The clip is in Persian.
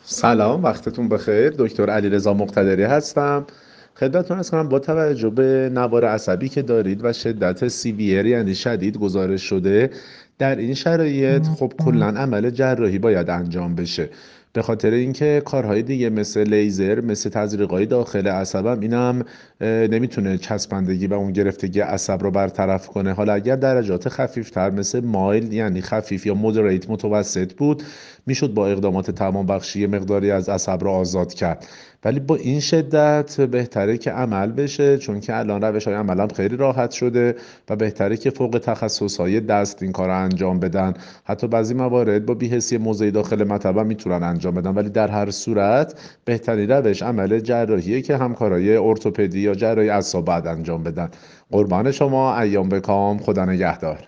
سلام، وقتتون بخیر. دکتر علیرضا مقتدری هستم. خدمتتون هست کنم با توجه به نوار عصبی که دارید و شدت سیویر یعنی شدید گزارش شده در این شرایط خب کلا عمل جراحی باید انجام بشه. به خاطر اینکه کارهای دیگه مثل لیزر، مثل تزریقای داخل عصبم اینم نمیتونه چسبندگی و اون گرفتگی عصب رو برطرف کنه. حالا اگر درجات خفیفتر مثل مایل یعنی خفیف یا مودریت متوسط بود، میشد با اقدامات توانبخشی مقداری از عصب را آزاد کرد. ولی با این شدت بهتره که عمل بشه، چون که الان روش های عملم خیلی راحت شده و بهتره که فوق تخصص های دست این کار رو انجام بدن. حتی بعضی موارد با بیهسی موضعی داخل مطب میتونن انجام بدن، ولی در هر صورت بهترین روش عمل جراحیه که همکارای ارتوپدی یا جراحی اعصاب بعد انجام بدن. قربان شما، ایام بکام، خدا نگهدار.